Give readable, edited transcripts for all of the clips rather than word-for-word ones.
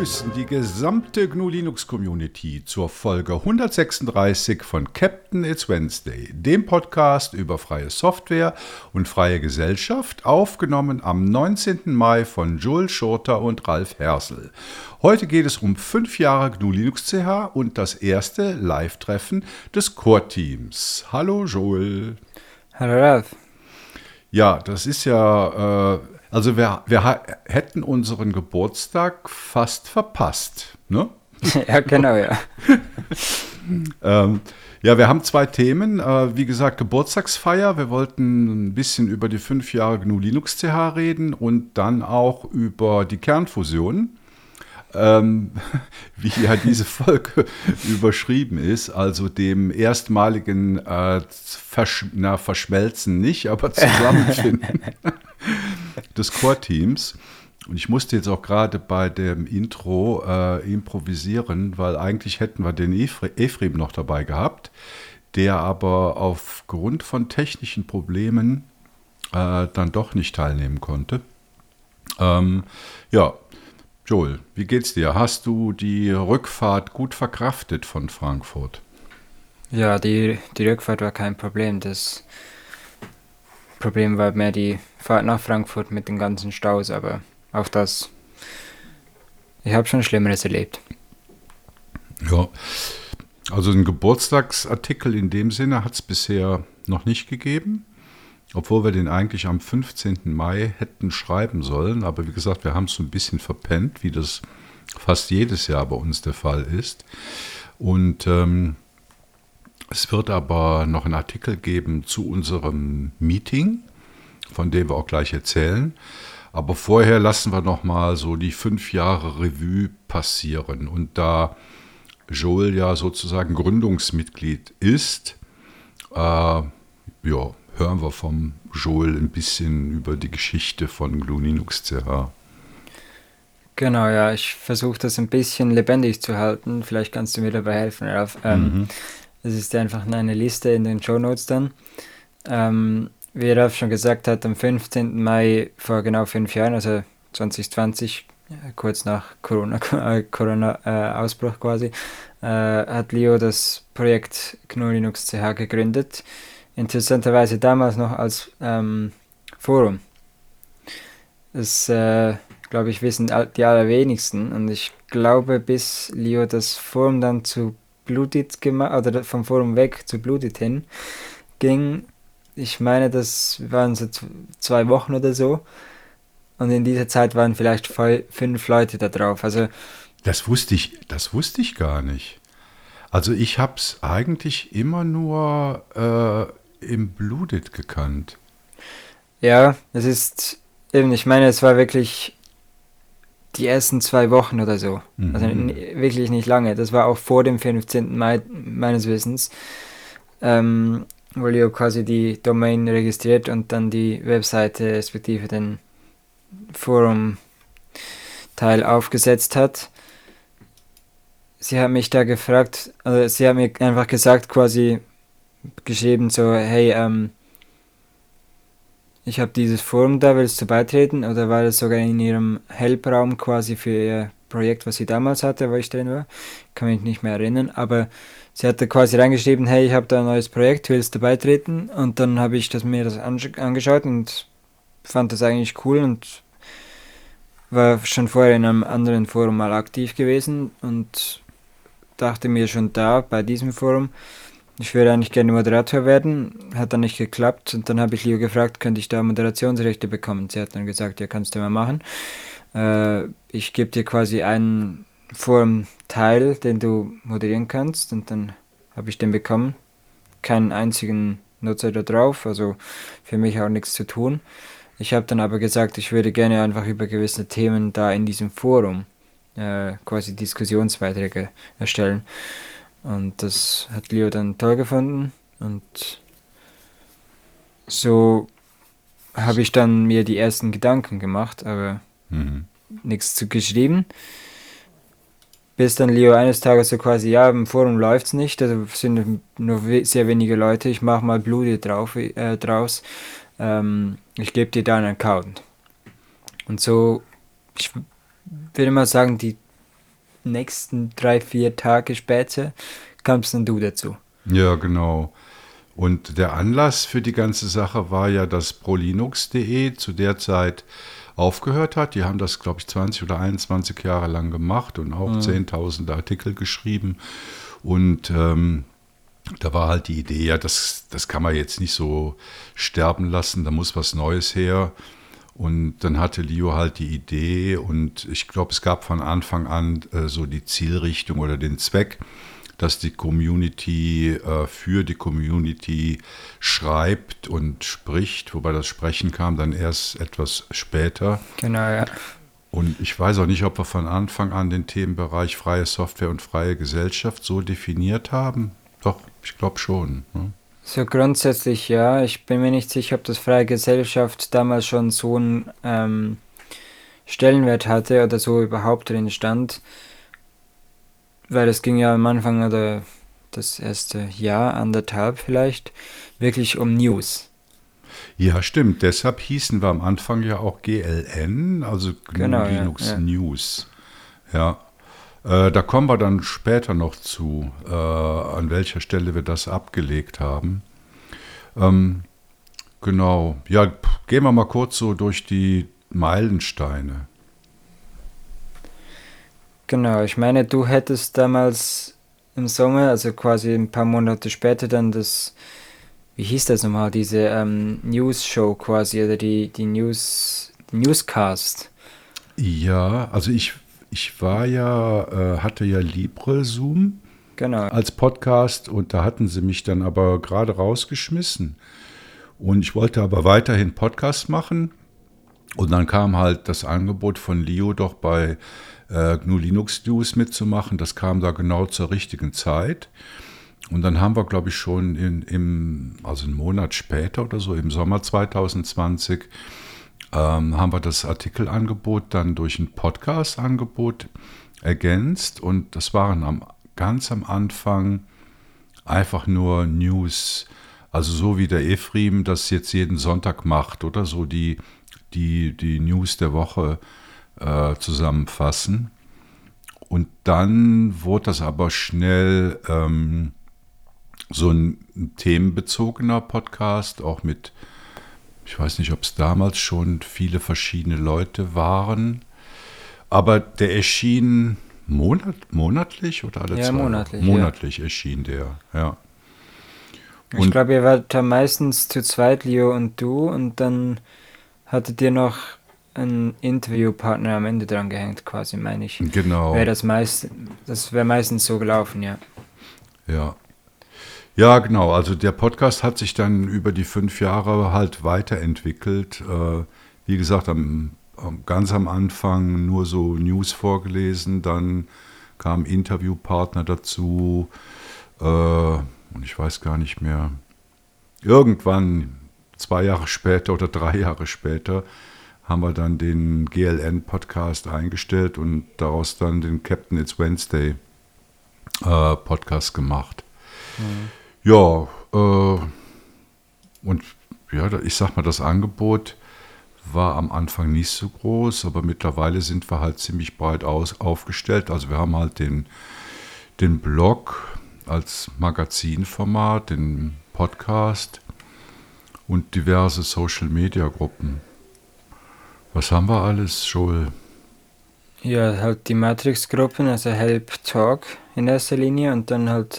begrüßen die gesamte GNU Linux Community zur Folge 136 von Captain It's Wednesday, dem Podcast über freie Software und freie Gesellschaft, aufgenommen am 19. Mai von Joel Schurter und Ralf Hersel. Heute geht es um 5 Jahre GNU Linux CH und das erste Live-Treffen des Core-Teams. Hallo Joel. Hallo Ralf. Ja, das ist ja... Also wir hätten unseren Geburtstag fast verpasst, ne? Ja, genau, ja. Ja, wir haben 2 Themen. Wie gesagt, Geburtstagsfeier. Wir wollten ein bisschen über die 5 Jahre GNU Linux CH reden und dann auch über die Kernfusion. Wie ja diese Folge überschrieben ist, also dem erstmaligen Verschmelzen nicht, aber Zusammenfinden des Core-Teams. Und ich musste jetzt auch gerade bei dem Intro improvisieren, weil eigentlich hätten wir den Efrem noch dabei gehabt, der aber aufgrund von technischen Problemen dann doch nicht teilnehmen konnte. Ja, Joel, wie geht's dir? Hast du die Rückfahrt gut verkraftet von Frankfurt? Ja, die Rückfahrt war kein Problem. Das Problem war mehr die Fahrt nach Frankfurt mit den ganzen Staus, aber auch das, ich habe schon Schlimmeres erlebt. Ja, also einen Geburtstagsartikel in dem Sinne hat es bisher noch nicht gegeben, obwohl wir den eigentlich am 15. Mai hätten schreiben sollen. Aber wie gesagt, wir haben es so ein bisschen verpennt, wie das fast jedes Jahr bei uns der Fall ist. Und es wird aber noch einen Artikel geben zu unserem Meeting, von dem wir auch gleich erzählen. Aber vorher lassen wir noch mal so die 5 Jahre Revue passieren. Und da Joel ja sozusagen Gründungsmitglied ist, hören wir vom Joel ein bisschen über die Geschichte von GNU Linux CH. Genau, ja, ich versuche das ein bisschen lebendig zu halten. Vielleicht kannst du mir dabei helfen, Ralf. Es ist einfach eine Liste in den Shownotes dann. Wie Ralf schon gesagt hat, am 15. Mai vor genau 5 Jahren, also 2020, kurz nach Corona-Ausbruch quasi, hat Leo das Projekt GNU Linux CH gegründet. Interessanterweise damals noch als Forum. Das, glaube ich, wissen die allerwenigsten. Und ich glaube, bis Leo das Forum dann zu Bluedit gemacht, oder vom Forum weg zu Bluedit hin ging, ich meine, das waren so 2 Wochen oder so. Und in dieser Zeit waren vielleicht 5 Leute da drauf. Also Das wusste ich gar nicht. Also ich habe es eigentlich immer nur im Bluedit gekannt. ja, es ist eben, ich meine, es war wirklich die ersten 2 Wochen oder so. Also wirklich nicht lange. Das war auch vor dem 15. Mai meines Wissens, wo Leo quasi die Domain registriert und dann die Webseite respektive den Forum-Teil aufgesetzt hat. Sie hat mich da gefragt, also sie hat mir einfach gesagt, quasi geschrieben so, hey, ich habe dieses Forum da, willst du beitreten? Oder war das sogar in ihrem Help-Raum quasi für ihr Projekt, was sie damals hatte, wo ich drin war? Kann mich nicht mehr erinnern, aber sie hatte quasi reingeschrieben, hey, ich habe da ein neues Projekt, willst du beitreten? Und dann habe ich mir das angeschaut und fand das eigentlich cool und war schon vorher in einem anderen Forum mal aktiv gewesen und dachte mir schon da, bei diesem Forum, ich würde eigentlich gerne Moderator werden, hat dann nicht geklappt und dann habe ich Leo gefragt, könnte ich da Moderationsrechte bekommen? Sie hat dann gesagt, ja, kannst du mal machen. Ich gebe dir quasi einen Forum-Teil, den du moderieren kannst und dann habe ich den bekommen. Keinen einzigen Nutzer da drauf, also für mich auch nichts zu tun. Ich habe dann aber gesagt, ich würde gerne einfach über gewisse Themen da in diesem Forum quasi Diskussionsbeiträge erstellen. Und das hat Leo dann toll gefunden und so habe ich dann mir die ersten Gedanken gemacht, aber nichts zu geschrieben. Bis dann Leo eines Tages so quasi, ja, im Forum läuft's nicht, also sind nur sehr wenige Leute, ich mache mal Bluedit draus. Ich gebe dir da einen Account. Und so, ich würde mal sagen, die nächsten 3-4 Tage später kamst dann du dazu. Ja, genau. Und der Anlass für die ganze Sache war ja, dass prolinux.de zu der Zeit aufgehört hat. Die haben das, glaube ich, 20 oder 21 Jahre lang gemacht und auch Zehntausende Artikel geschrieben. Und da war halt die Idee, ja, das kann man jetzt nicht so sterben lassen, da muss was Neues her. Und dann hatte Leo halt die Idee und ich glaube, es gab von Anfang an so die Zielrichtung oder den Zweck, dass die Community für die Community schreibt und spricht, wobei das Sprechen kam dann erst etwas später. Genau, ja. Und ich weiß auch nicht, ob wir von Anfang an den Themenbereich freie Software und freie Gesellschaft so definiert haben. Doch, ich glaube schon. Ne? So grundsätzlich ja. Ich bin mir nicht sicher, ob das freie Gesellschaft damals schon so einen Stellenwert hatte oder so überhaupt drin stand. Weil es ging ja am Anfang oder das erste Jahr, 1,5 vielleicht, wirklich um News. Ja, stimmt. Deshalb hießen wir am Anfang ja auch GLN, also GNU Genau, Linux ja. News. Ja, da kommen wir dann später noch zu, an welcher Stelle wir das abgelegt haben. Genau. Ja, gehen wir mal kurz so durch die Meilensteine. Genau, ich meine, du hättest damals im Sommer, also quasi ein paar Monate später dann wie hieß das nochmal, diese News-Show quasi, oder die Newscast. Ja, also ich war ja, hatte ja LibreZoom Genau. als Podcast und da hatten sie mich dann aber gerade rausgeschmissen. Und ich wollte aber weiterhin Podcast machen. Und dann kam halt das Angebot von Leo, doch bei GNU Linux News mitzumachen. Das kam da genau zur richtigen Zeit. Und dann haben wir, glaube ich, schon also einen Monat später oder so, im Sommer 2020, haben wir das Artikelangebot dann durch ein Podcast-Angebot ergänzt. Und das waren ganz am Anfang einfach nur News, also so wie der Ephraim das jetzt jeden Sonntag macht oder so die News der Woche zusammenfassen. Und dann wurde das aber schnell so ein themenbezogener Podcast, auch mit, ich weiß nicht, ob es damals schon viele verschiedene Leute waren, aber der erschien monatlich oder alle Ja, 2 monatlich, Wochen? ja. Monatlich erschien der, ja. Ich Und glaube, ihr wart da meistens zu zweit, Leo und du, und dann hattet ihr noch einen Interviewpartner am Ende dran gehängt, quasi, meine ich. genau, Das wäre meistens so gelaufen, ja. ja. Ja, genau. Also der Podcast hat sich dann über die 5 Jahre halt weiterentwickelt. Wie gesagt, ganz am Anfang nur so News vorgelesen, dann kamen Interviewpartner dazu und ich weiß gar nicht mehr. Irgendwann 2 Jahre später oder 3 Jahre später haben wir dann den GLN-Podcast eingestellt und daraus dann den Captain It's Wednesday Podcast gemacht. Ja, und ja, ich sag mal, das Angebot war am Anfang nicht so groß, aber mittlerweile sind wir halt ziemlich breit aufgestellt. Also wir haben halt den Blog als Magazinformat, den Podcast und diverse Social-Media-Gruppen. Was haben wir alles, Joel? Ja, halt die Matrix-Gruppen, also Help Talk in erster Linie und dann halt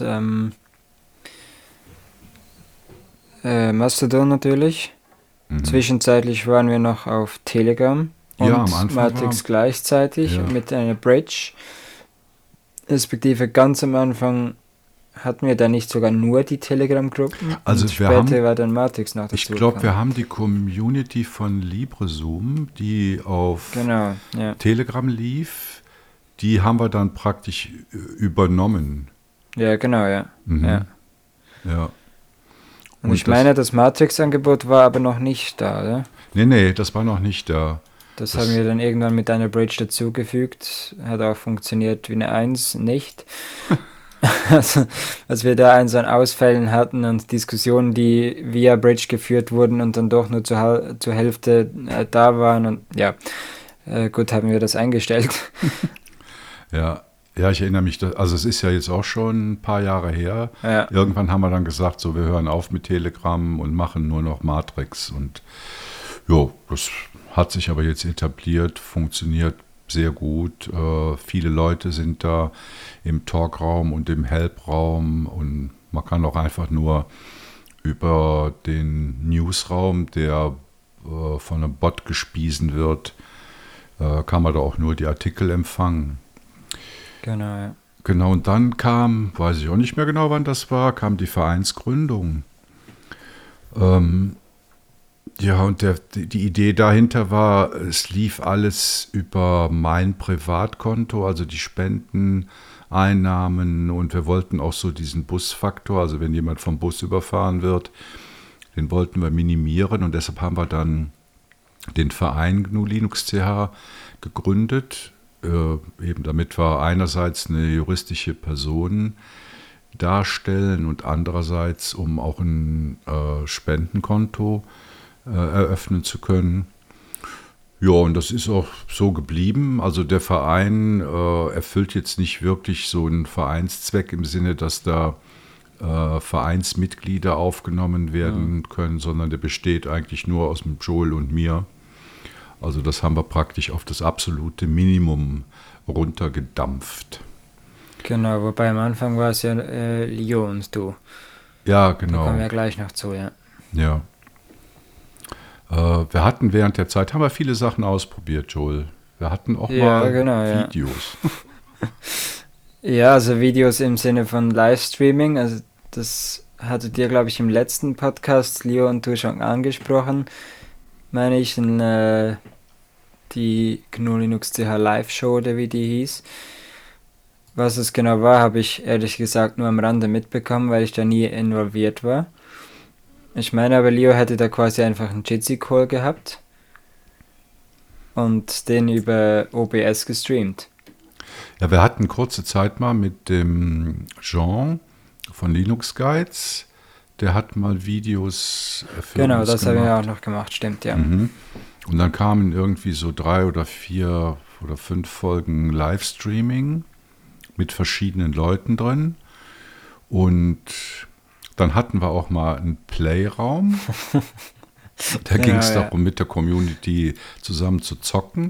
Mastodon natürlich. Zwischenzeitlich waren wir noch auf Telegram und Ja, am Anfang Matrix gleichzeitig ja. mit einer Bridge. Respektive ganz am Anfang hatten wir da nicht sogar nur die Telegram-Gruppen. Also und wir später haben- war dann Matrix noch dazu Ich glaube, wir gekommen. haben die Community von LibreZoom, die auf Genau, ja. Telegram lief, die haben wir dann praktisch übernommen. Ja, genau, ja. Mhm. ja. Ja. Und Und ich das- meine, das Matrix-Angebot war aber noch nicht da, oder? Nee, das war noch nicht da. Das Das- haben wir dann irgendwann mit einer Bridge dazugefügt. Hat auch funktioniert wie eine 1 nicht. Also, als wir da einen so an Ausfällen hatten und Diskussionen, die via Bridge geführt wurden und dann doch nur zur Hälfte da waren und ja, gut haben wir das eingestellt. Ja, Ja, ich erinnere mich, also es ist ja jetzt auch schon ein paar Jahre her. Ja, Irgendwann haben wir dann gesagt, so wir hören auf mit Telegram und machen nur noch Matrix. Und ja, das hat sich aber jetzt etabliert, funktioniert sehr gut. Viele Leute sind da im Talkraum und im Help-Raum und man kann auch einfach nur über den Newsraum, der von einem Bot gespiesen wird, kann man da auch nur die Artikel empfangen. genau, ja. Genau, und dann kam, weiß ich auch nicht mehr genau, wann das war, kam die Vereinsgründung. Ja, und die Idee dahinter war, es lief alles über mein Privatkonto, also die Spendeneinnahmen, und wir wollten auch so diesen Busfaktor, also wenn jemand vom Bus überfahren wird, den wollten wir minimieren, und deshalb haben wir dann den Verein GNU Linux CH gegründet, eben damit wir einerseits eine juristische Person darstellen und andererseits, um auch ein Spendenkonto eröffnen zu können. Ja, und das ist auch so geblieben. Also der Verein erfüllt jetzt nicht wirklich so einen Vereinszweck im Sinne, dass da Vereinsmitglieder aufgenommen werden können, sondern der besteht eigentlich nur aus dem Joel und mir. Also das haben wir praktisch auf das absolute Minimum runtergedampft. Genau, wobei am Anfang war es ja Leo und du. Ja, Da genau. kommen wir gleich noch zu, ja. Ja. Wir hatten während der Zeit, haben wir viele Sachen ausprobiert, Joel. Wir hatten auch Ja, mal genau, ja. Videos. Ja, also Videos im Sinne von Livestreaming, also das hattet ihr, glaube ich, im letzten Podcast, Leo und du, schon angesprochen, meine ich, die GNU Linux CH Live-Show, oder wie die hieß. Was es genau war, habe ich ehrlich gesagt nur am Rande mitbekommen, weil ich da nie involviert war. Ich meine aber, Leo hätte da quasi einfach einen Jitsi-Call gehabt und den über OBS gestreamt. Ja, wir hatten kurze Zeit mal mit dem Jean von Linux Guides. Der hat mal Videos für Genau, uns das haben wir gemacht. auch noch gemacht, stimmt, ja. Mhm. Und dann kamen irgendwie so 3 oder 4 oder 5 Folgen Livestreaming mit verschiedenen Leuten drin. Und dann hatten wir auch mal einen Playraum. Da ging es ja. darum, mit der Community zusammen zu zocken.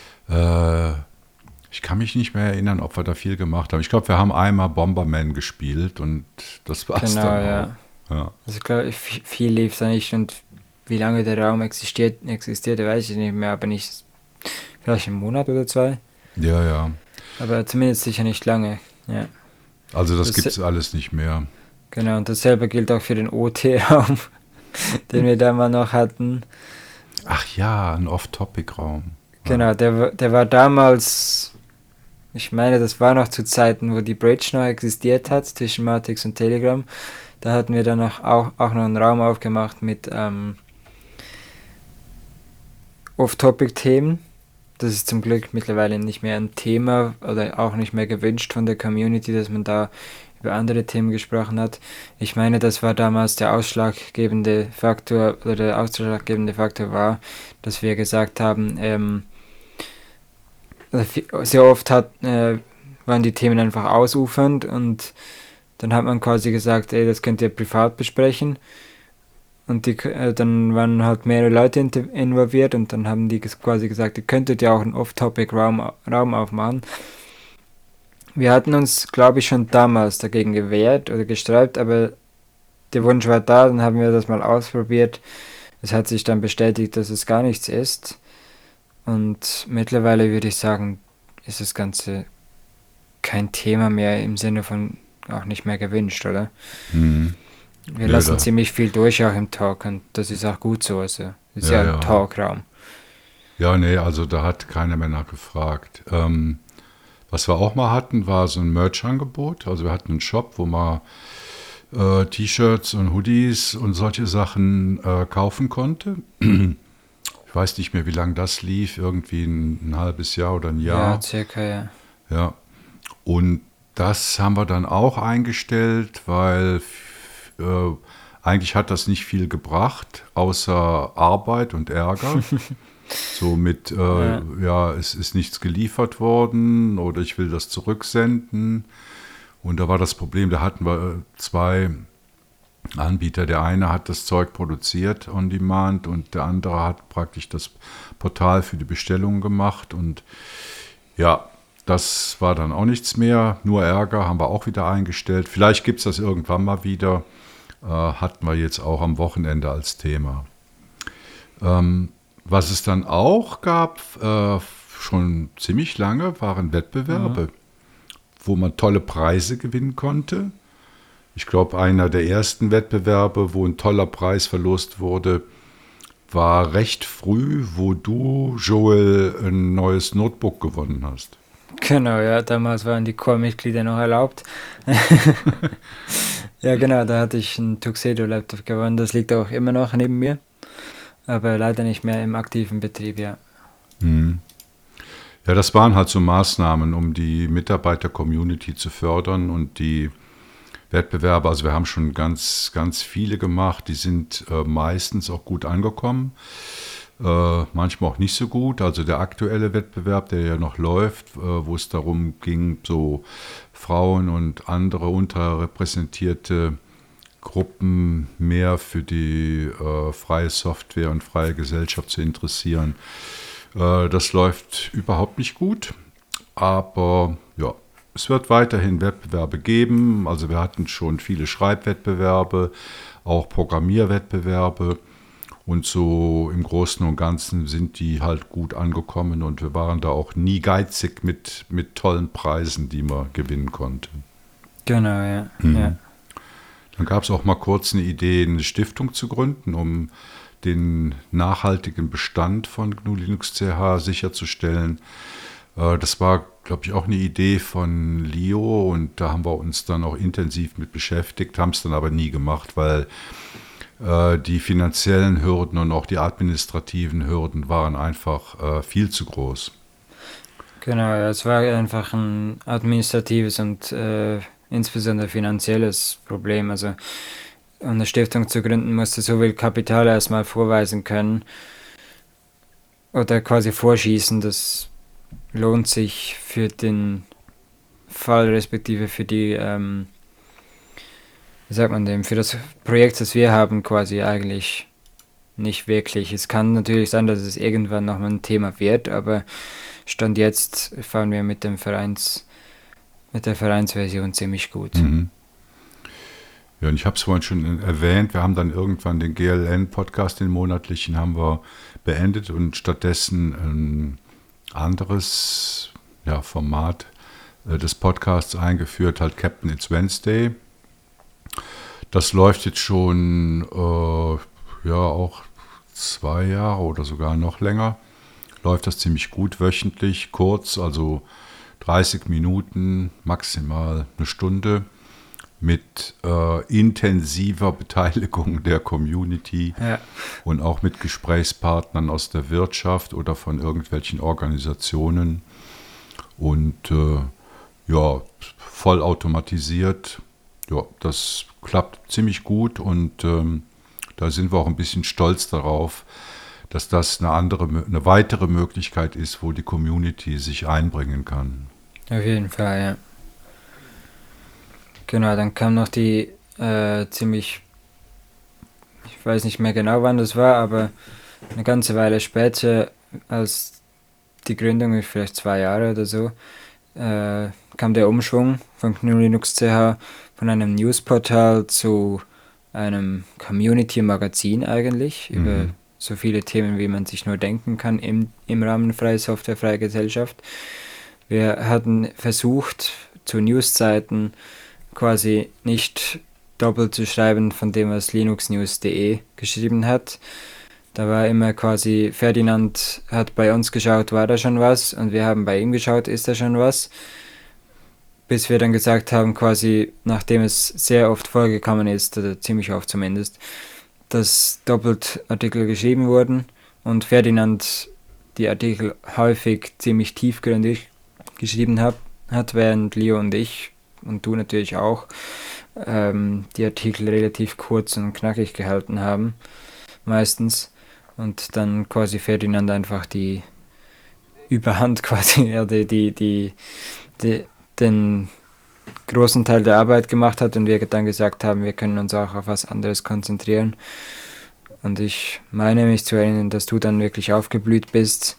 Ich kann mich nicht mehr erinnern, ob wir da viel gemacht haben. Ich glaube, wir haben einmal Bomberman gespielt und das war es Genau, dann ja. auch. Ja. Also ich glaube, viel lief da nicht und wie lange der Raum existierte, weiß ich nicht mehr, aber nicht, vielleicht einen Monat oder 2. Ja, ja. Aber zumindest sicher nicht lange, ja. Also das Das- gibt es alles nicht mehr. Genau, und dasselbe gilt auch für den OT-Raum, den wir da mal noch hatten. Ach ja, ein Off-Topic-Raum. Genau, der war damals, ich meine, das war noch zu Zeiten, wo die Bridge noch existiert hat, zwischen Matrix und Telegram. Da hatten wir dann auch noch einen Raum aufgemacht mit Off-Topic-Themen. Das ist zum Glück mittlerweile nicht mehr ein Thema oder auch nicht mehr gewünscht von der Community, dass man da über andere Themen gesprochen hat. Ich meine, das war damals der ausschlaggebende Faktor, oder der ausschlaggebende Faktor war, dass wir gesagt haben, sehr oft waren die Themen einfach ausufernd und dann hat man quasi gesagt, ey, das könnt ihr privat besprechen. Und dann waren halt mehrere Leute involviert und dann haben die quasi gesagt, ihr könntet ja auch einen Off-Topic-Raum aufmachen. Wir hatten uns, glaube ich, schon damals dagegen gewehrt oder gesträubt, aber der Wunsch war da, dann haben wir das mal ausprobiert. Es hat sich dann bestätigt, dass es gar nichts ist. Und mittlerweile würde ich sagen, ist das Ganze kein Thema mehr im Sinne von auch nicht mehr gewünscht, oder? Mhm. Wir Ja, lassen da- ziemlich viel durch auch im Talk und das ist auch gut so. Also, das ist Ja, ja ja. ein Talkraum. Ja, nee, also da hat keiner mehr nachgefragt. Was wir auch mal hatten, war so ein Merch-Angebot. Also wir hatten einen Shop, wo man T-Shirts und Hoodies und solche Sachen kaufen konnte. Ich weiß nicht mehr, wie lange das lief, irgendwie ein halbes Jahr oder ein Jahr. Ja, circa, ja. Ja. Und das haben wir dann auch eingestellt, weil eigentlich hat das nicht viel gebracht, außer Arbeit und Ärger. So mit, ja, es ist nichts geliefert worden oder ich will das zurücksenden. Und da war das Problem, da hatten wir zwei Anbieter. Der eine hat das Zeug produziert on demand und der andere hat praktisch das Portal für die Bestellung gemacht. Und ja, das war dann auch nichts mehr. Nur Ärger, haben wir auch wieder eingestellt. Vielleicht gibt es das irgendwann mal wieder. Hatten wir jetzt auch am Wochenende als Thema. Was es dann auch gab, schon ziemlich lange, waren Wettbewerbe, wo man tolle Preise gewinnen konnte. Ich glaube, einer der ersten Wettbewerbe, wo ein toller Preis verlost wurde, war recht früh, wo du, Joel, ein neues Notebook gewonnen hast. Genau, ja, damals waren die Core-Mitglieder noch erlaubt. Ja, genau, da hatte ich einen Tuxedo-Laptop gewonnen. Das liegt auch immer noch neben mir, aber leider nicht mehr im aktiven Betrieb, ja. Ja, das waren halt so Maßnahmen, um die Mitarbeiter-Community zu fördern und die Wettbewerbe. Also wir haben schon ganz, ganz viele gemacht, die sind meistens auch gut angekommen. Manchmal auch nicht so gut. Also der aktuelle Wettbewerb, der ja noch läuft, wo es darum ging, so Frauen und andere unterrepräsentierte Gruppen mehr für die freie Software und freie Gesellschaft zu interessieren. Das läuft überhaupt nicht gut, aber ja, es wird weiterhin Wettbewerbe geben. Also wir hatten schon viele Schreibwettbewerbe, auch Programmierwettbewerbe. Und so im Großen und Ganzen sind die halt gut angekommen und wir waren da auch nie geizig mit tollen Preisen, die man gewinnen konnte. Genau, ja. Ja. Dann gab es auch mal kurz eine Idee, eine Stiftung zu gründen, um den nachhaltigen Bestand von GNU Linux CH sicherzustellen. Das war, glaube ich, auch eine Idee von Leo und da haben wir uns dann auch intensiv mit beschäftigt, haben es dann aber nie gemacht, weil die finanziellen Hürden und auch die administrativen Hürden waren einfach viel zu groß. Genau, ja, es war einfach ein administratives und insbesondere finanzielles Problem. Also um eine Stiftung zu gründen, musst du so viel Kapital erstmal vorweisen können oder quasi vorschießen. Das lohnt sich für den Fall, respektive für die, wie sagt man dem, für das Projekt, das wir haben, quasi eigentlich nicht wirklich. Es kann natürlich sein, dass es irgendwann nochmal ein Thema wird, aber Stand jetzt fahren wir mit der Vereinsversion ziemlich gut. Ja, und ich habe es vorhin schon erwähnt, wir haben dann irgendwann den GLN-Podcast, den monatlichen, haben wir beendet und stattdessen ein anderes Format des Podcasts eingeführt, halt Captain It's Wednesday. Das läuft jetzt schon auch 2 Jahre oder sogar noch länger. Läuft das ziemlich gut, wöchentlich, kurz, also 30 Minuten, maximal eine Stunde, mit intensiver Beteiligung der Community und auch mit Gesprächspartnern aus der Wirtschaft oder von irgendwelchen Organisationen und voll automatisiert. Ja, das klappt ziemlich gut und da sind wir auch ein bisschen stolz darauf, dass das eine weitere Möglichkeit ist, wo die Community sich einbringen kann. Auf jeden Fall, ja. Genau, dann kam noch die ich weiß nicht mehr genau, wann das war, aber eine ganze Weile später, als die Gründung, vielleicht 2 Jahre oder so, kam der Umschwung von GNU Linux CH von einem Newsportal zu einem Community-Magazin eigentlich, über so viele Themen, wie man sich nur denken kann, im Rahmen Freie Software, Freie Gesellschaft. Wir hatten versucht, zu Newszeiten quasi nicht doppelt zu schreiben von dem, was linuxnews.de geschrieben hat. Da war immer quasi, Ferdinand hat bei uns geschaut, war da schon was? Und wir haben bei ihm geschaut, ist da schon was? Bis wir dann gesagt haben, quasi, nachdem es sehr oft vorgekommen ist, oder ziemlich oft zumindest, dass doppelt Artikel geschrieben wurden und Ferdinand die Artikel häufig ziemlich tiefgründig geschrieben hat, während Leo und ich und du natürlich auch die Artikel relativ kurz und knackig gehalten haben, meistens. und dann quasi Ferdinand einfach die Überhand quasi, ja, den großen Teil der Arbeit gemacht hat und wir dann gesagt haben, wir können uns auch auf was anderes konzentrieren. Und ich meine mich zu erinnern, dass du dann wirklich aufgeblüht bist,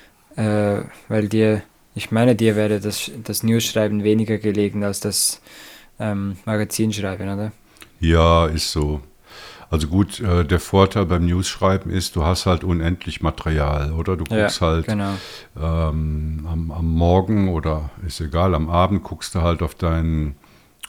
weil ich meine, dir wäre das News-Schreiben weniger gelegen als das Magazinschreiben, oder? Ja, ist so. Also gut, der Vorteil beim News-Schreiben ist, du hast halt unendlich Material, oder? Du guckst halt genau. am Morgen oder ist egal, am Abend guckst du halt auf deinen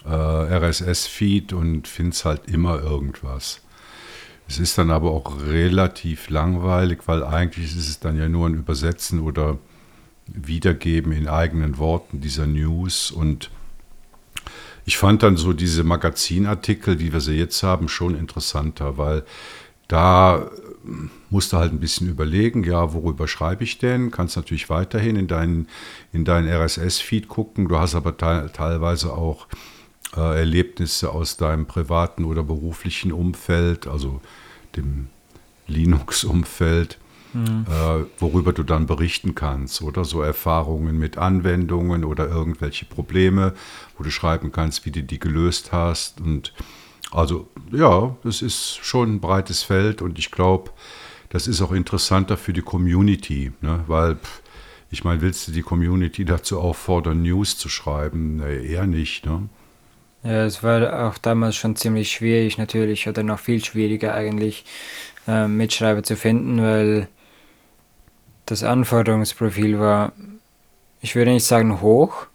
RSS-Feed und findest halt immer irgendwas. Es ist dann aber auch relativ langweilig, weil eigentlich ist es dann ja nur ein Übersetzen oder Wiedergeben in eigenen Worten dieser News. Und ich fand dann so diese Magazinartikel, die wir sie jetzt haben, schon interessanter, weil da musst du halt ein bisschen überlegen, ja, worüber schreibe ich denn? Kannst natürlich weiterhin in deinen RSS-Feed gucken. Du hast aber teilweise auch Erlebnisse aus deinem privaten oder beruflichen Umfeld, also dem Linux-Umfeld, worüber du dann berichten kannst, oder so Erfahrungen mit Anwendungen oder irgendwelche Probleme, wo du schreiben kannst, wie du die gelöst hast. Und also ja, das ist schon ein breites Feld und ich glaube, das ist auch interessanter für die Community, ne? Weil ich meine, willst du die Community dazu auffordern, News zu schreiben? Nee, eher nicht, ne? Ja, es war auch damals schon ziemlich schwierig natürlich, oder noch viel schwieriger eigentlich, Mitschreiber zu finden, weil das Anforderungsprofil war, ich würde nicht sagen hoch,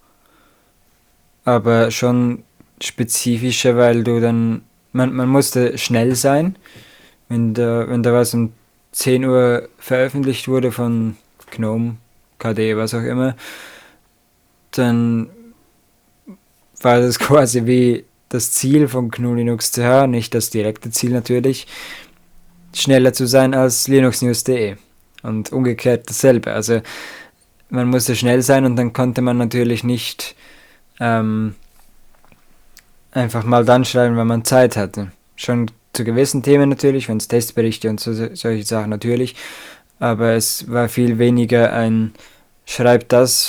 aber schon spezifischer, weil man musste schnell sein. Wenn da was um 10 Uhr veröffentlicht wurde von GNOME, KDE, was auch immer, dann war das quasi wie das Ziel von GNU Linux CH, nicht das direkte Ziel natürlich, schneller zu sein als linuxnews.de. Und umgekehrt dasselbe. Also man musste schnell sein und dann konnte man natürlich nicht einfach mal dann schreiben, wenn man Zeit hatte. Schon zu gewissen Themen natürlich, wenn es Testberichte und solche Sachen natürlich, aber es war viel weniger ein schreib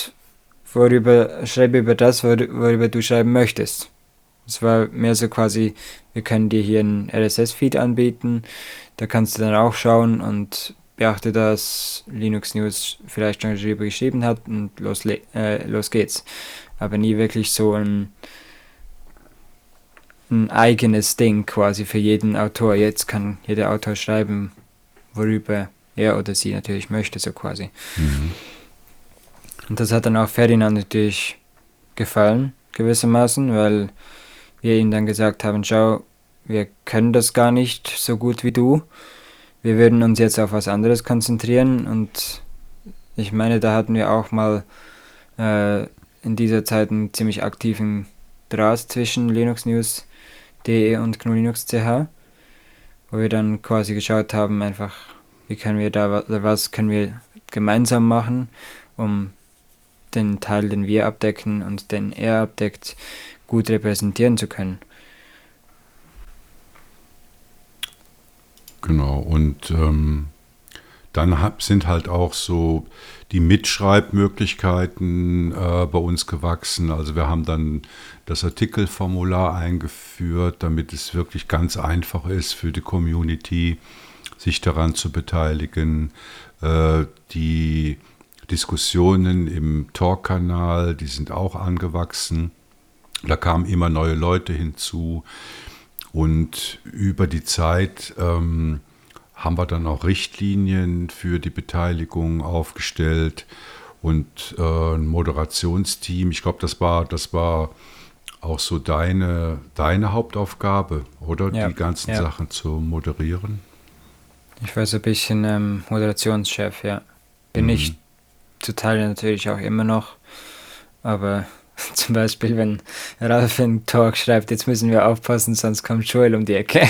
über das, worüber du schreiben möchtest. Es war mehr so quasi, wir können dir hier einen RSS-Feed anbieten, da kannst du dann auch schauen und beachte, dass Linux News vielleicht schon darüber geschrieben hat und los geht's. Aber nie wirklich so ein eigenes Ding quasi für jeden Autor. Jetzt kann jeder Autor schreiben, worüber er oder sie natürlich möchte, so quasi. Mhm. Und das hat dann auch Ferdinand natürlich gefallen, gewissermaßen, weil wir ihm dann gesagt haben, schau, wir können das gar nicht so gut wie du. Wir würden uns jetzt auf was anderes konzentrieren und ich meine, da hatten wir auch mal in dieser Zeit einen ziemlich aktiven Draht zwischen linuxnews.de und GNU Linux CH, wo wir dann quasi geschaut haben, einfach, wie können wir was können wir gemeinsam machen, um den Teil, den wir abdecken und den er abdeckt, gut repräsentieren zu können. Genau, und dann sind halt auch so die Mitschreibmöglichkeiten bei uns gewachsen. Also wir haben dann das Artikelformular eingeführt, damit es wirklich ganz einfach ist für die Community, sich daran zu beteiligen. Die Diskussionen im Talk-Kanal, die sind auch angewachsen. Da kamen immer neue Leute hinzu. Und über die Zeit haben wir dann auch Richtlinien für die Beteiligung aufgestellt und ein Moderationsteam. Ich glaube, das war auch so deine Hauptaufgabe, oder? Ja, Die ganzen ja. Sachen zu moderieren. Ich war so ein bisschen Moderationschef, ja. Bin ich zu Teilen natürlich auch immer noch, aber zum Beispiel, wenn Ralf einen Talk schreibt, jetzt müssen wir aufpassen, sonst kommt Joel um die Ecke.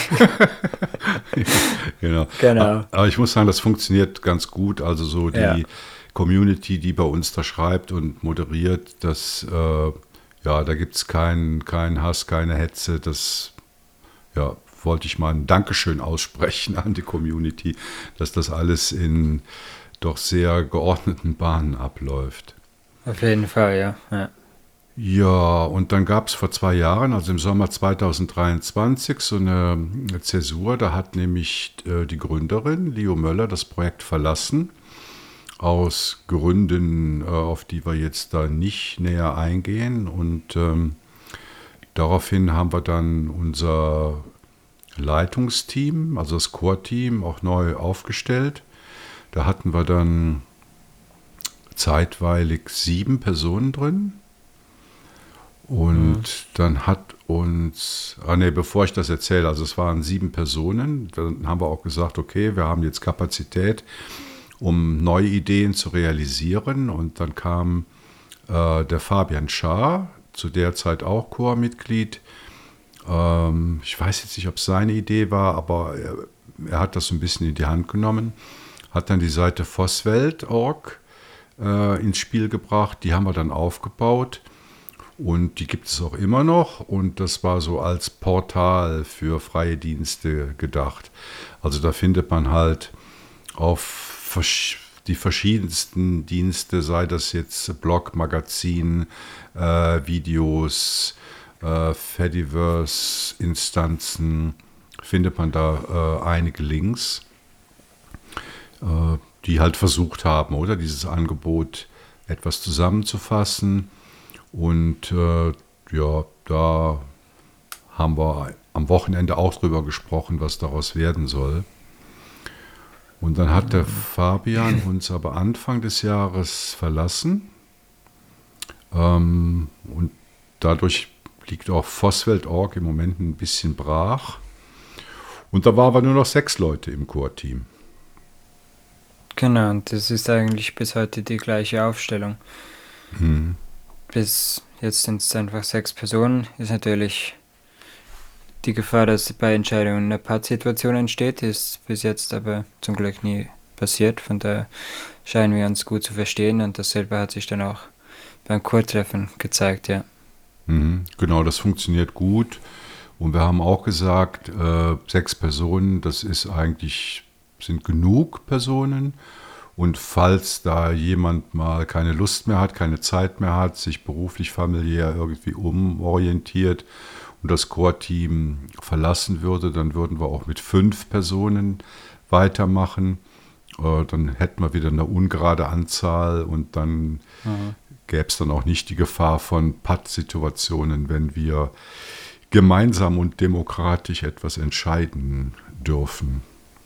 Ja, genau. Genau. Aber ich muss sagen, das funktioniert ganz gut. Also so die Community, die bei uns da schreibt und moderiert, da gibt es keinen Hass, keine Hetze. Das wollte ich mal ein Dankeschön aussprechen an die Community, dass das alles in doch sehr geordneten Bahnen abläuft. Auf jeden Fall, ja. Ja. Ja, und dann gab es vor 2 Jahren, also im Sommer 2023, so eine Zäsur. Da hat nämlich die Gründerin, Leo Möller, das Projekt verlassen. Aus Gründen, auf die wir jetzt da nicht näher eingehen. Und daraufhin haben wir dann unser Leitungsteam, also das Core-Team, auch neu aufgestellt. Da hatten wir dann zeitweilig 7 Personen drin. Und dann hat uns, bevor ich das erzähle, also es waren 7 Personen, dann haben wir auch gesagt, okay, wir haben jetzt Kapazität, um neue Ideen zu realisieren. Und dann kam der Fabian Schaar, zu der Zeit auch Core-Mitglied. Ich weiß jetzt nicht, ob es seine Idee war, aber er hat das so ein bisschen in die Hand genommen, hat dann die Seite Vosswelt.org ins Spiel gebracht, die haben wir dann aufgebaut. Und die gibt es auch immer noch und das war so als Portal für freie Dienste gedacht. Also da findet man halt auf die verschiedensten Dienste, sei das jetzt Blog, Magazin, Videos, Fediverse, Instanzen, findet man da einige Links, die halt versucht haben, oder dieses Angebot etwas zusammenzufassen. Und da haben wir am Wochenende auch drüber gesprochen, was daraus werden soll. Und dann hat der Fabian uns aber Anfang des Jahres verlassen. Und dadurch liegt auch Vosswelt.org im Moment ein bisschen brach. Und da waren wir nur noch 6 Leute im Core-Team. Genau, und das ist eigentlich bis heute die gleiche Aufstellung. Bis jetzt sind es einfach 6 Personen. Ist natürlich die Gefahr, dass bei Entscheidungen eine Pattsituation entsteht, ist bis jetzt aber zum Glück nie passiert. Von daher scheinen wir uns gut zu verstehen und dasselbe hat sich dann auch beim Core-Treffen gezeigt, ja. Genau, das funktioniert gut. Und wir haben auch gesagt, 6 Personen, das sind genug Personen. Und falls da jemand mal keine Lust mehr hat, keine Zeit mehr hat, sich beruflich, familiär irgendwie umorientiert und das Core-Team verlassen würde, dann würden wir auch mit 5 Personen weitermachen. Dann hätten wir wieder eine ungerade Anzahl und dann gäbe es dann auch nicht die Gefahr von Pattsituationen, wenn wir gemeinsam und demokratisch etwas entscheiden dürfen.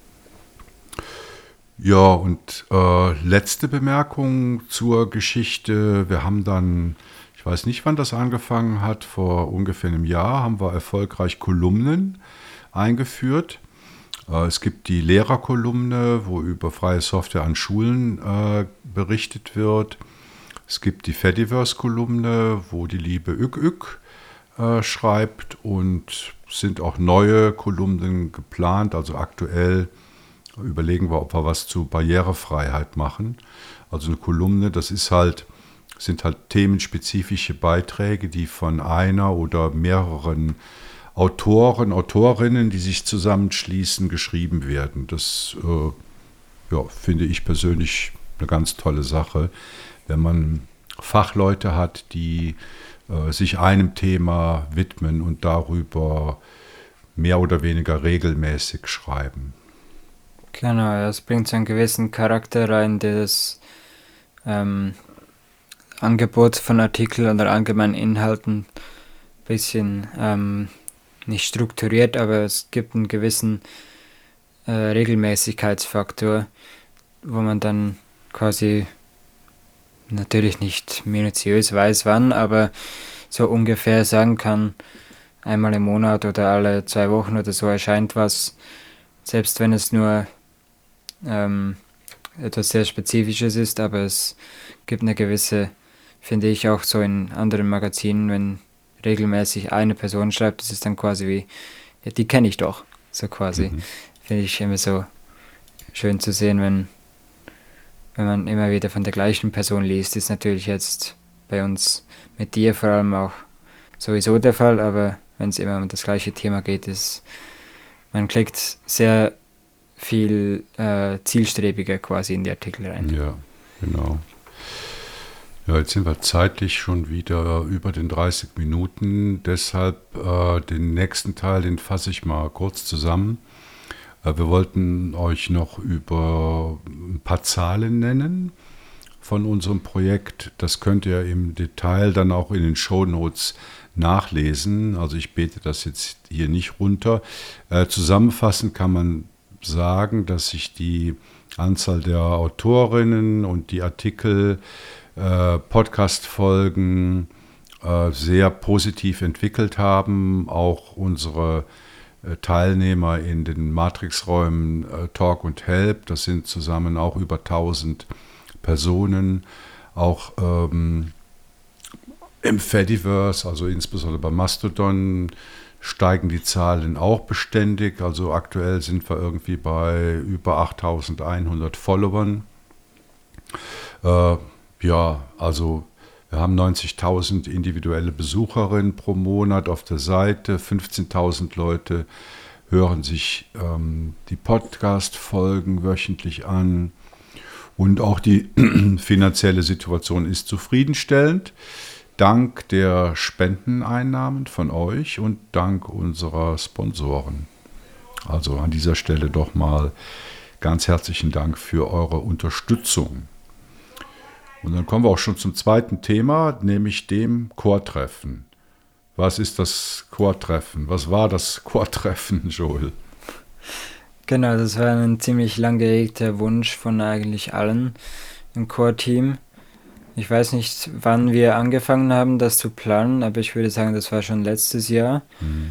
Ja, und letzte Bemerkung zur Geschichte. Wir haben dann, ich weiß nicht, wann das angefangen hat, vor ungefähr einem Jahr haben wir erfolgreich Kolumnen eingeführt. Es gibt die Lehrerkolumne, wo über freie Software an Schulen berichtet wird. Es gibt die Fediverse-Kolumne, wo die liebe Ük schreibt und sind auch neue Kolumnen geplant, also aktuell überlegen wir, ob wir was zu Barrierefreiheit machen. Also eine Kolumne, sind halt themenspezifische Beiträge, die von einer oder mehreren Autoren, Autorinnen, die sich zusammenschließen, geschrieben werden. Das finde ich persönlich eine ganz tolle Sache, wenn man Fachleute hat, die sich einem Thema widmen und darüber mehr oder weniger regelmäßig schreiben. Genau, es bringt so einen gewissen Charakter rein, der das Angebot von Artikeln oder allgemeinen Inhalten ein bisschen nicht strukturiert, aber es gibt einen gewissen Regelmäßigkeitsfaktor, wo man dann quasi natürlich nicht minutiös weiß wann, aber so ungefähr sagen kann, einmal im Monat oder alle 2 Wochen oder so erscheint was, selbst wenn es nur etwas sehr Spezifisches ist, aber es gibt eine gewisse, finde ich auch so in anderen Magazinen, wenn regelmäßig eine Person schreibt, das ist dann quasi wie, ja, die kenne ich doch, so quasi. Finde ich immer so schön zu sehen, wenn man immer wieder von der gleichen Person liest, ist natürlich jetzt bei uns mit dir vor allem auch sowieso der Fall, aber wenn es immer um das gleiche Thema geht, ist man klickt sehr viel zielstrebiger quasi in die Artikel rein. Ja, genau. Ja, jetzt sind wir zeitlich schon wieder über den 30 Minuten, deshalb den nächsten Teil, den fasse ich mal kurz zusammen. Wir wollten euch noch über ein paar Zahlen nennen von unserem Projekt. Das könnt ihr im Detail dann auch in den Shownotes nachlesen. Also ich bete das jetzt hier nicht runter. Zusammenfassend kann man sagen, dass sich die Anzahl der Autorinnen und die Artikel, Podcast-Folgen sehr positiv entwickelt haben. Auch unsere Teilnehmer in den Matrix-Räumen Talk und Help, das sind zusammen auch über 1000 Personen. Auch im Fediverse, also insbesondere bei Mastodon, steigen die Zahlen auch beständig. Also aktuell sind wir irgendwie bei über 8100 Followern. Ja, also wir haben 90.000 individuelle Besucherinnen pro Monat auf der Seite, 15.000 Leute hören sich die Podcast-Folgen wöchentlich an und auch die finanzielle Situation ist zufriedenstellend, dank der Spendeneinnahmen von euch und dank unserer Sponsoren. Also an dieser Stelle doch mal ganz herzlichen Dank für eure Unterstützung. Und dann kommen wir auch schon zum zweiten Thema, nämlich dem Chortreffen. Was ist das Chortreffen? Was war das Chortreffen, Joel? Genau, das war ein ziemlich lang gehegter Wunsch von eigentlich allen im Chorteam. Ich weiß nicht, wann wir angefangen haben, das zu planen, aber ich würde sagen, das war schon letztes Jahr,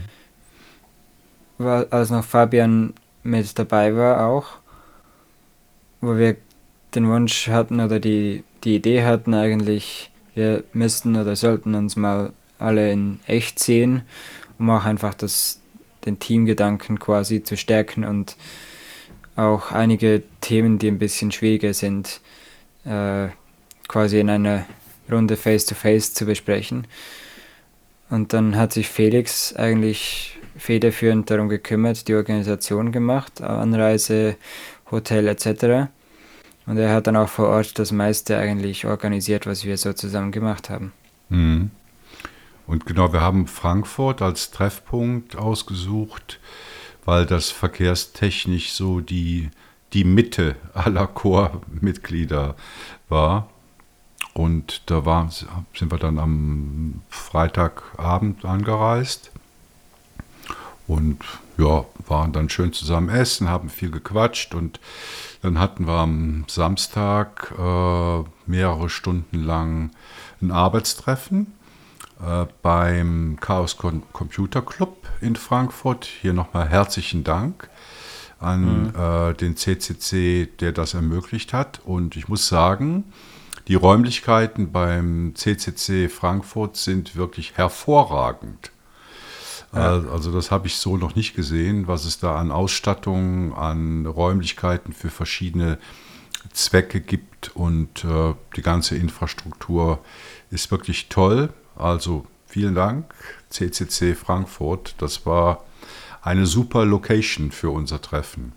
als noch Fabian mit dabei war auch, wo wir den Wunsch hatten oder die Idee hatten eigentlich, wir müssten oder sollten uns mal alle in echt sehen, um auch einfach den Teamgedanken quasi zu stärken und auch einige Themen, die ein bisschen schwieriger sind, quasi in einer Runde Face-to-Face zu besprechen. Und dann hat sich Felix eigentlich federführend darum gekümmert, die Organisation gemacht, Anreise, Hotel etc. Und er hat dann auch vor Ort das meiste eigentlich organisiert, was wir so zusammen gemacht haben. Mhm. Und genau, wir haben Frankfurt als Treffpunkt ausgesucht, weil das verkehrstechnisch so die Mitte aller Chormitglieder war. Und da sind wir dann am Freitagabend angereist und ja, waren dann schön zusammen essen, haben viel gequatscht und dann hatten wir am Samstag mehrere Stunden lang ein Arbeitstreffen beim Chaos Computer Club in Frankfurt. Hier nochmal herzlichen Dank an den CCC, der das ermöglicht hat. Und ich muss sagen, die Räumlichkeiten beim CCC Frankfurt sind wirklich hervorragend. Ja. Also das habe ich so noch nicht gesehen, was es da an Ausstattung, an Räumlichkeiten für verschiedene Zwecke gibt und die ganze Infrastruktur ist wirklich toll. Also vielen Dank, CCC Frankfurt. Das war eine super Location für unser Treffen.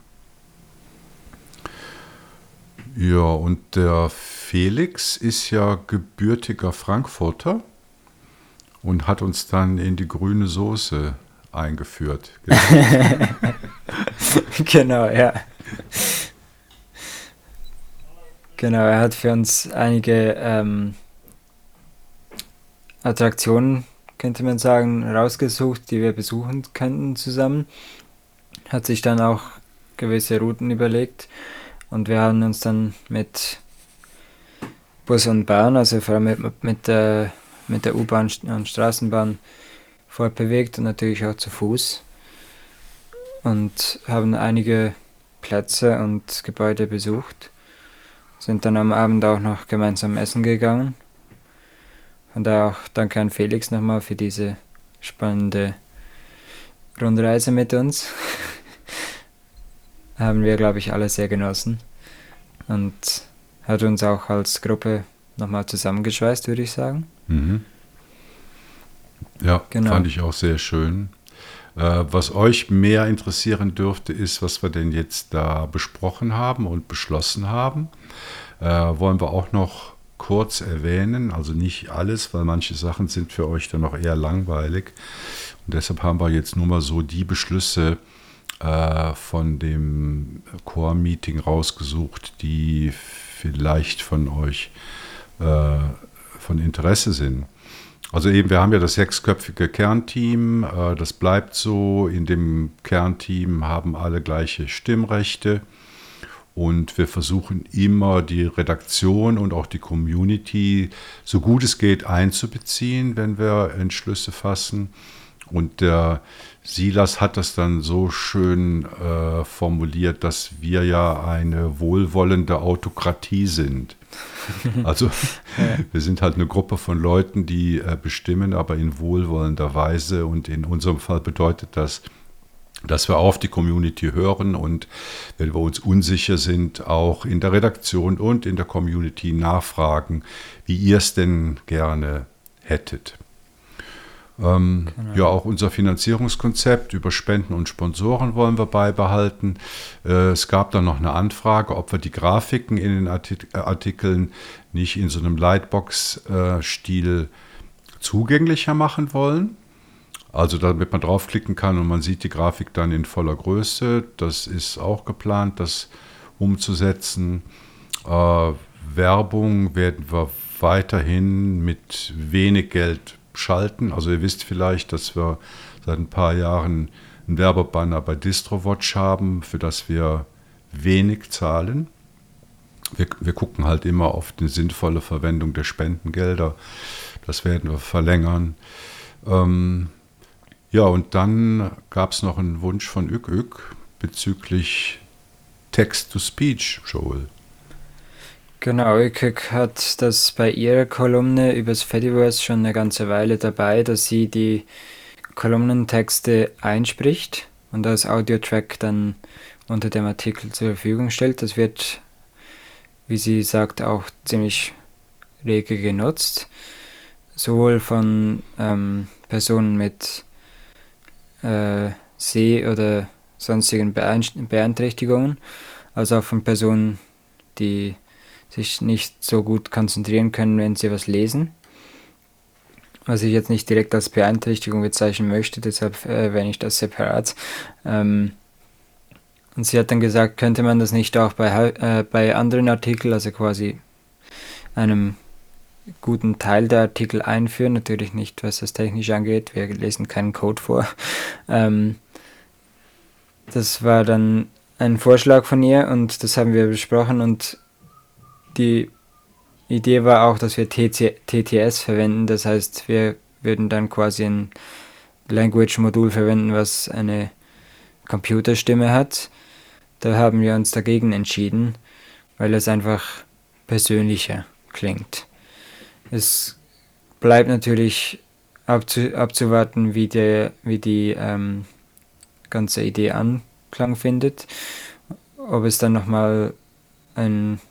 Ja, und der Felix ist ja gebürtiger Frankfurter und hat uns dann in die grüne Soße eingeführt. Genau, ja. Genau, er hat für uns einige Attraktionen, könnte man sagen, rausgesucht, die wir besuchen könnten zusammen. Hat sich dann auch gewisse Routen überlegt und wir haben uns dann mit Bus und Bahn, also vor allem mit der U-Bahn und Straßenbahn fortbewegt und natürlich auch zu Fuß und haben einige Plätze und Gebäude besucht. Sind dann am Abend auch noch gemeinsam essen gegangen. Und auch danke an Felix nochmal für diese spannende Rundreise mit uns. Haben wir, glaube ich, alle sehr genossen. Und hat uns auch als Gruppe nochmal zusammengeschweißt, würde ich sagen. Mhm. Ja, genau. Fand ich auch sehr schön. Was euch mehr interessieren dürfte, ist, was wir denn jetzt da besprochen haben und beschlossen haben. Wollen wir auch noch kurz erwähnen, also nicht alles, weil manche Sachen sind für euch dann noch eher langweilig. Und deshalb haben wir jetzt nur mal so die Beschlüsse von dem Core-Meeting rausgesucht, die vielleicht von euch von Interesse sind. Also eben, wir haben ja das 6-köpfige Kernteam, das bleibt so. In dem Kernteam haben alle gleiche Stimmrechte und wir versuchen immer die Redaktion und auch die Community so gut es geht einzubeziehen, wenn wir Entschlüsse fassen. Und der Silas hat das dann so schön formuliert, dass wir ja eine wohlwollende Autokratie sind. Also wir sind halt eine Gruppe von Leuten, die bestimmen, aber in wohlwollender Weise. Und in unserem Fall bedeutet das, dass wir auf die Community hören und wenn wir uns unsicher sind, auch in der Redaktion und in der Community nachfragen, wie ihr es denn gerne hättet. Genau. Ja, auch unser Finanzierungskonzept über Spenden und Sponsoren wollen wir beibehalten. Es gab dann noch eine Anfrage, ob wir die Grafiken in den Artikeln nicht in so einem Lightbox-Stil zugänglicher machen wollen. Also damit man draufklicken kann und man sieht die Grafik dann in voller Größe. Das ist auch geplant, das umzusetzen. Werbung werden wir weiterhin mit wenig Geld schalten. Also ihr wisst vielleicht, dass wir seit ein paar Jahren einen Werbebanner bei DistroWatch haben, für das wir wenig zahlen. Wir gucken halt immer auf die sinnvolle Verwendung der Spendengelder. Das werden wir verlängern. Ja, und dann gab es noch einen Wunsch von Ük bezüglich Text-to-Speech, Joel. Genau, Ük hat das bei ihrer Kolumne übers Fediverse schon eine ganze Weile dabei, dass sie die Kolumnentexte einspricht und als Audiotrack dann unter dem Artikel zur Verfügung stellt. Das wird, wie sie sagt, auch ziemlich rege genutzt, sowohl von Personen mit Seh- oder sonstigen Beeinträchtigungen, als auch von Personen, die sich nicht so gut konzentrieren können, wenn sie was lesen. Was ich jetzt nicht direkt als Beeinträchtigung bezeichnen möchte, deshalb erwähne ich das separat. Und sie hat dann gesagt, könnte man das nicht auch bei anderen Artikeln, also quasi einem guten Teil der Artikel einführen, natürlich nicht, was das technisch angeht, wir lesen keinen Code vor. Das war dann ein Vorschlag von ihr und das haben wir besprochen und die Idee war auch, dass wir TTS verwenden, das heißt, wir würden dann quasi ein Language-Modul verwenden, was eine Computerstimme hat. Da haben wir uns dagegen entschieden, weil es einfach persönlicher klingt. Es bleibt natürlich abzuwarten, wie die ganze Idee Anklang findet. Ob es dann nochmal eine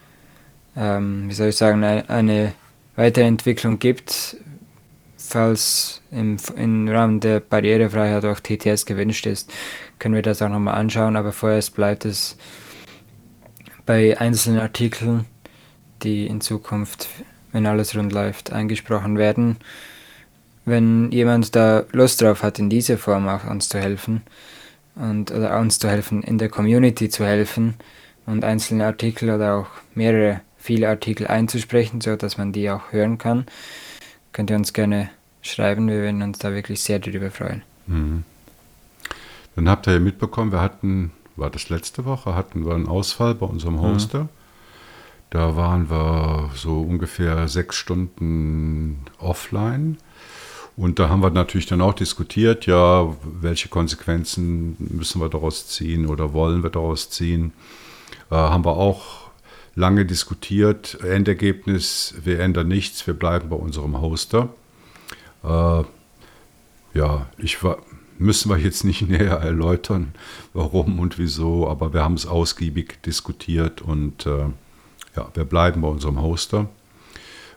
Weiterentwicklung gibt, falls im Rahmen der Barrierefreiheit auch TTS gewünscht ist, können wir das auch nochmal anschauen, aber vorerst bleibt es bei einzelnen Artikeln, die in Zukunft, wenn alles rund läuft, eingesprochen werden. Wenn jemand da Lust drauf hat, in dieser Form auch uns zu helfen oder uns zu helfen, in der Community zu helfen und einzelne Artikel oder auch viele Artikel einzusprechen, so dass man die auch hören kann, könnt ihr uns gerne schreiben. Wir würden uns da wirklich sehr darüber freuen. Mhm. Dann habt ihr ja mitbekommen, war das letzte Woche, hatten wir einen Ausfall bei unserem Hoster. Da waren wir so ungefähr 6 Stunden offline. Und da haben wir natürlich dann auch diskutiert, ja, welche Konsequenzen müssen wir daraus ziehen oder wollen wir daraus ziehen. Haben wir auch lange diskutiert. Endergebnis, wir ändern nichts, wir bleiben bei unserem Hoster. Müssen wir jetzt nicht näher erläutern, warum und wieso, aber wir haben es ausgiebig diskutiert und wir bleiben bei unserem Hoster.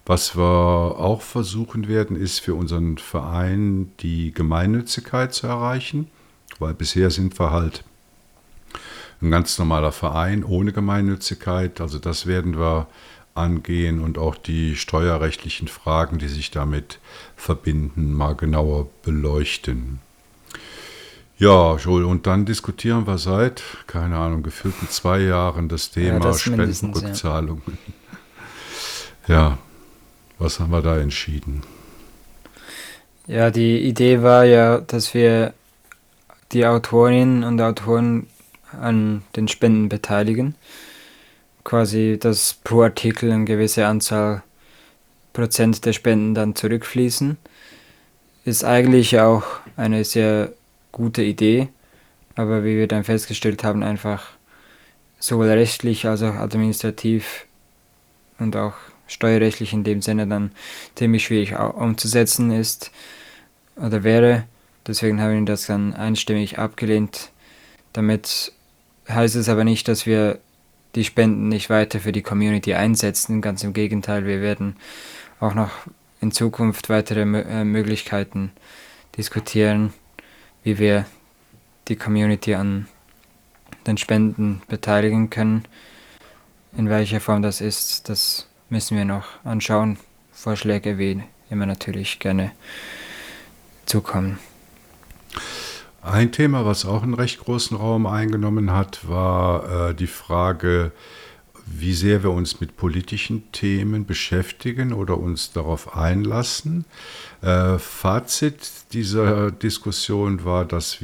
Was wir auch versuchen werden, ist für unseren Verein die Gemeinnützigkeit zu erreichen, weil bisher sind wir halt ein ganz normaler Verein ohne Gemeinnützigkeit. Also das werden wir angehen und auch die steuerrechtlichen Fragen, die sich damit verbinden, mal genauer beleuchten. Ja, Joel, und dann diskutieren wir seit, keine Ahnung, gefühlten 2 Jahren das Thema das mindestens, ja. Spendenrückzahlungen. Ja, was haben wir da entschieden? Ja, die Idee war ja, dass wir die Autorinnen und Autoren an den Spenden beteiligen. Quasi, dass pro Artikel eine gewisse Anzahl Prozent der Spenden dann zurückfließen. Ist eigentlich auch eine sehr gute Idee, aber wie wir dann festgestellt haben, einfach sowohl rechtlich als auch administrativ und auch steuerrechtlich in dem Sinne dann ziemlich schwierig umzusetzen ist oder wäre. Deswegen haben wir das dann einstimmig abgelehnt. Damit heißt es aber nicht, dass wir die Spenden nicht weiter für die Community einsetzen. Ganz im Gegenteil, wir werden auch noch in Zukunft weitere Möglichkeiten diskutieren, wie wir die Community an den Spenden beteiligen können. In welcher Form das ist, das müssen wir noch anschauen. Vorschläge wie immer natürlich gerne zukommen. Ein Thema, was auch einen recht großen Raum eingenommen hat, war die Frage, wie sehr wir uns mit politischen Themen beschäftigen oder uns darauf einlassen. Fazit dieser Diskussion war, dass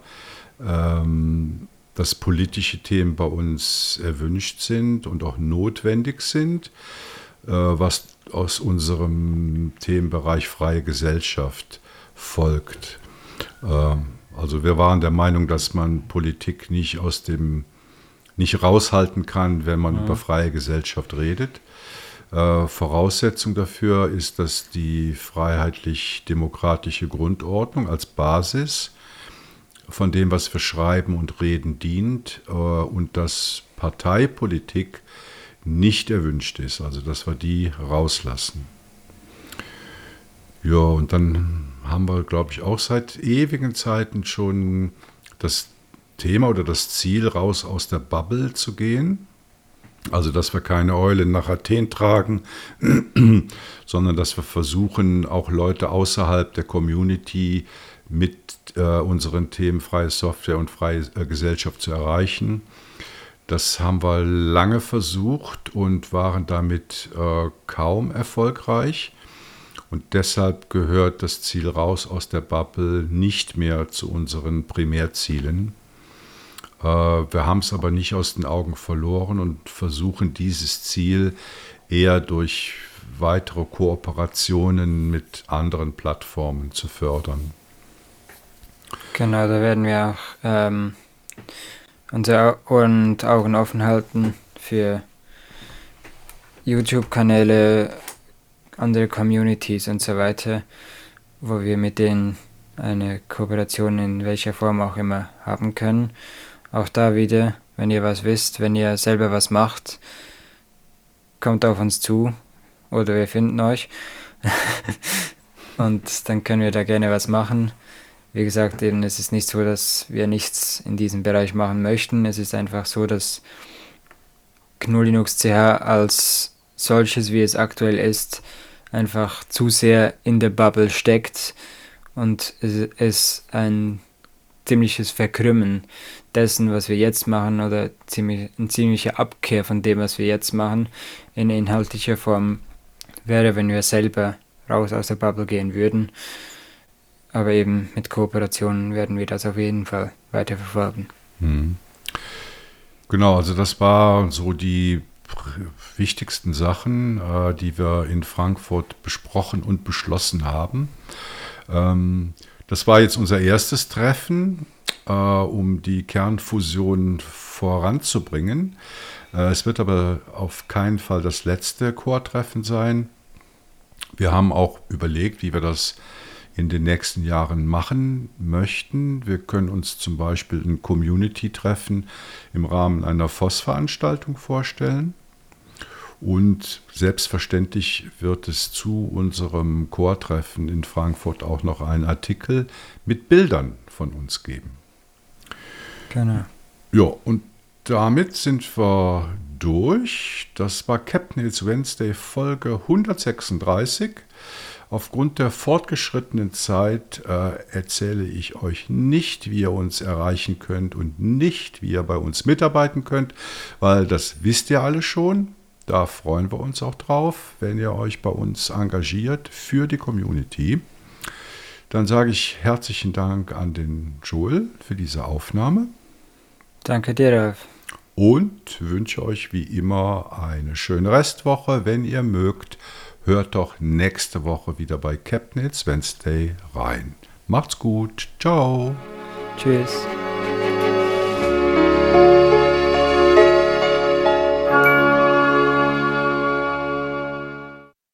dass politische Themen bei uns erwünscht sind und auch notwendig sind, was aus unserem Themenbereich freie Gesellschaft folgt. Also wir waren der Meinung, dass man Politik nicht raushalten kann, wenn man über freie Gesellschaft redet. Voraussetzung dafür ist, dass die freiheitlich-demokratische Grundordnung als Basis von dem, was wir schreiben und reden, dient und dass Parteipolitik nicht erwünscht ist, also dass wir die rauslassen. Ja, und dann haben wir, glaube ich, auch seit ewigen Zeiten schon das Thema oder das Ziel, raus aus der Bubble zu gehen. Also, dass wir keine Eulen nach Athen tragen, sondern dass wir versuchen, auch Leute außerhalb der Community mit unseren Themen freie Software und freie Gesellschaft zu erreichen. Das haben wir lange versucht und waren damit kaum erfolgreich. Und deshalb gehört das Ziel raus aus der Bubble nicht mehr zu unseren Primärzielen. Wir haben es aber nicht aus den Augen verloren und versuchen dieses Ziel eher durch weitere Kooperationen mit anderen Plattformen zu fördern. Genau, da werden wir auch unsere Ohren und Augen offen halten für YouTube-Kanäle, andere Communities und so weiter, wo wir mit denen eine Kooperation in welcher Form auch immer haben können. Auch da wieder, wenn ihr was wisst, wenn ihr selber was macht, kommt auf uns zu oder wir finden euch und dann können wir da gerne was machen. Wie gesagt, eben, es ist nicht so, dass wir nichts in diesem Bereich machen möchten. Es ist einfach so, dass GNU Linux CH als solches, wie es aktuell ist, einfach zu sehr in der Bubble steckt und es ein ziemliches Verkrümmen dessen, was wir jetzt machen, oder eine ziemliche Abkehr von dem, was wir jetzt machen, in inhaltlicher Form wäre, wenn wir selber raus aus der Bubble gehen würden. Aber eben mit Kooperationen werden wir das auf jeden Fall weiterverfolgen. Genau, also das waren so die wichtigsten Sachen, die wir in Frankfurt besprochen und beschlossen haben. Das war jetzt unser erstes Treffen, um die Kernfusion voranzubringen. Es wird aber auf keinen Fall das letzte Core-Treffen sein. Wir haben auch überlegt, wie wir das in den nächsten Jahren machen möchten. Wir können uns zum Beispiel ein Community-Treffen im Rahmen einer FOSS-Veranstaltung vorstellen. Und selbstverständlich wird es zu unserem Chortreffen in Frankfurt auch noch einen Artikel mit Bildern von uns geben. Genau. Ja, und damit sind wir durch. Das war Captain It's Wednesday Folge 136. Aufgrund der fortgeschrittenen Zeit erzähle ich euch nicht, wie ihr uns erreichen könnt und nicht, wie ihr bei uns mitarbeiten könnt, weil das wisst ihr alle schon. Da freuen wir uns auch drauf, wenn ihr euch bei uns engagiert für die Community. Dann sage ich herzlichen Dank an den Joel für diese Aufnahme. Danke dir, Ralf. Und wünsche euch wie immer eine schöne Restwoche. Wenn ihr mögt, hört doch nächste Woche wieder bei Captain It's Wednesday rein. Macht's gut. Ciao. Tschüss.